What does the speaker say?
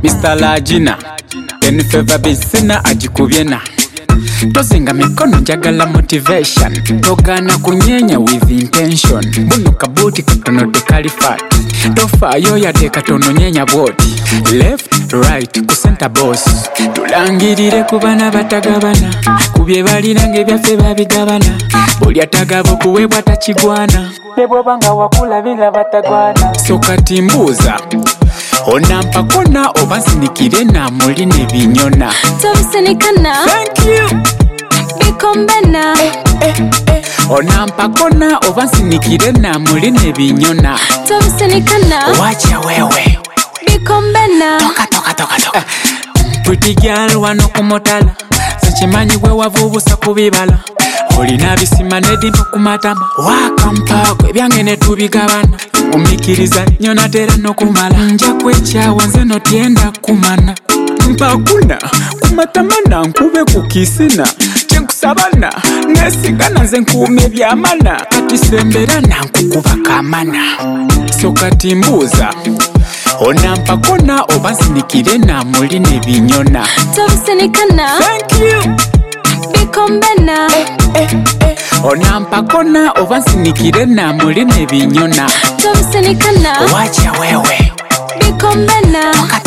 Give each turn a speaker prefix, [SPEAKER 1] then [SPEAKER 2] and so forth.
[SPEAKER 1] Mr. Lagina in favor bisina ajikubyena tozinga mikono njagala motivation togana kunyenya with intention buno kabuti katono tekali fat tofayo yateka tono nyenya boti left right ku center boss tulangirire kubana batagabana kubye balinange byaffe babigabana buli atagabo kuwebwa takigwana nebo banga wakula bila batagwana sokati mbuza onampa kona obansinikire na muli nebinyona
[SPEAKER 2] tobisenikana
[SPEAKER 1] thank you
[SPEAKER 2] bikombena
[SPEAKER 1] onampa kona obansinikire na muli nebinyona
[SPEAKER 2] tobisenikana
[SPEAKER 1] wacha wewe
[SPEAKER 2] bikombena
[SPEAKER 1] toka pretty girl wano kumotala sechimanyi we wavubusa kubibala olina bisima nedimpa kumatama wakampa kwe byange netubigabana umikiriza nyona tera nokumala nja kwechawa nze notienda kumana mpakuna kumatamana nkube kukisina chenkusabana nesigana nze nkuume byamana atisemberana nkukuba kamana sokati mbuza onampa kona obansinikire na muli nebinyona
[SPEAKER 2] tobisenikana
[SPEAKER 1] thank you
[SPEAKER 2] bikombena
[SPEAKER 1] onampa kona obansinikire na muli nebinyona
[SPEAKER 2] tobisenikana
[SPEAKER 1] wacha wewe
[SPEAKER 2] bikombena